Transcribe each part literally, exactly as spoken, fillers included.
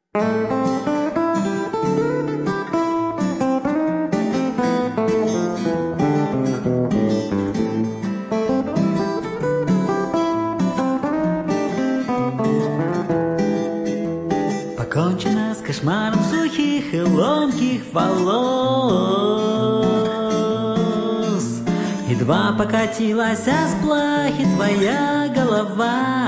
Покончено с кошмаром сухих и ломких волос. Едва покатилась с плахи твоя голова,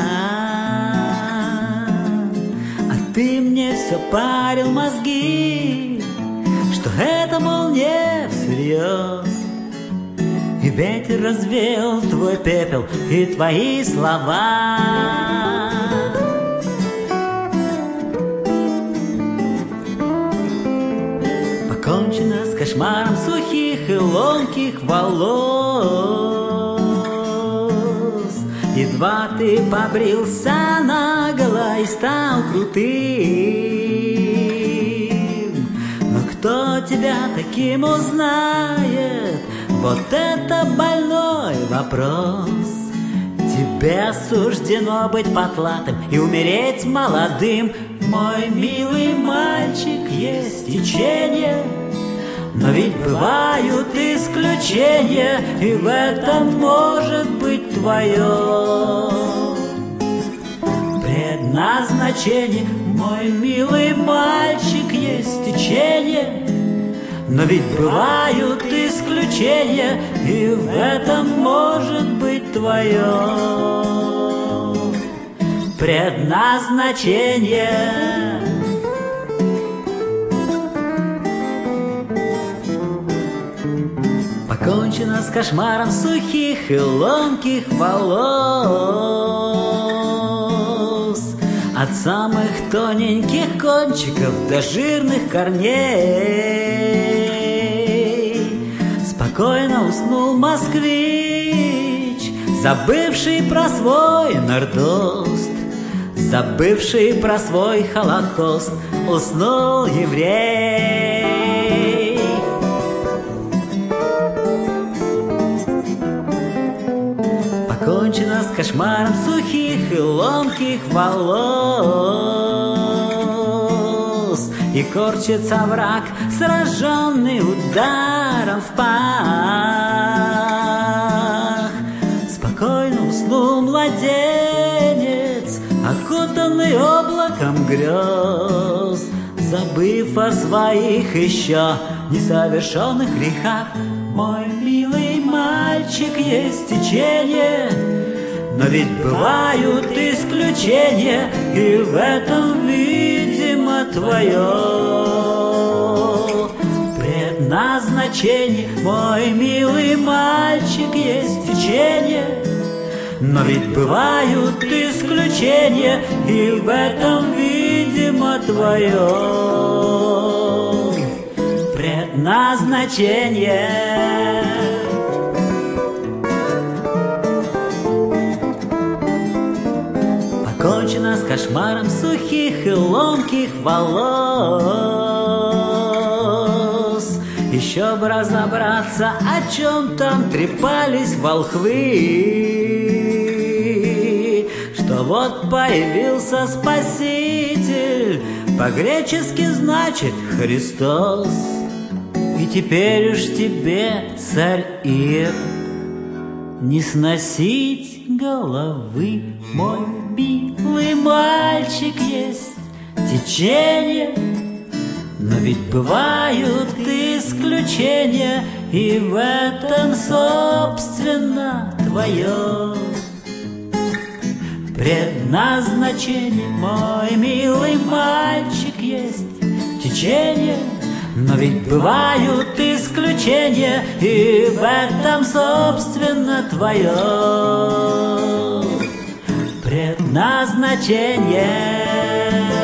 а ты мне все парил мозги, что это, мол, не всерьез. И ветер развеял твой пепел и твои слова. Покончено с кошмаром сухих и ломких волос. Едва ты побрился наголо и стал крутым, но кто тебя таким узнает? Вот это больной вопрос. Тебе суждено быть потлатым и умереть молодым. Мой милый мальчик, есть течение, но ведь бывают исключения, и в этом может быть твое предназначение. Мой милый мальчик, есть течение, но ведь бывают исключения, и в этом может быть твое предназначение. Покончено с кошмаром сухих и ломких волос. От самых тоненьких кончиков до жирных корней. Спокойно уснул москвич, забывший про свой нордост, забывший про свой холокост. Уснул еврей. Покончено с кошмаром сухих и ломких волос. И корчится враг, сраженный ударом в пах. Спокойно уснул младенец, окутанный облаком грез, забыв о своих еще несовершенных грехах. Мой милый мальчик, есть течение, но ведь бывают исключения, и в этом, видимо, твое предназначение. Мой милый мальчик, есть течение, но ведь бывают исключения, и в этом, видимо, твое предназначение. Покончено с кошмаром сухих и ломких волос. Еще бы разобраться, о чем там трепались волхвы, что вот появился Спаситель, по-гречески значит Христос. И теперь уж тебе, царь Ир, не сносить головы. Мой милый мальчик, есть течение, но ведь бывают исключения, и в этом, собственно, твое предназначение. Мой милый мальчик, есть течение, но ведь бывают исключения, и в этом, собственно, твое предназначение.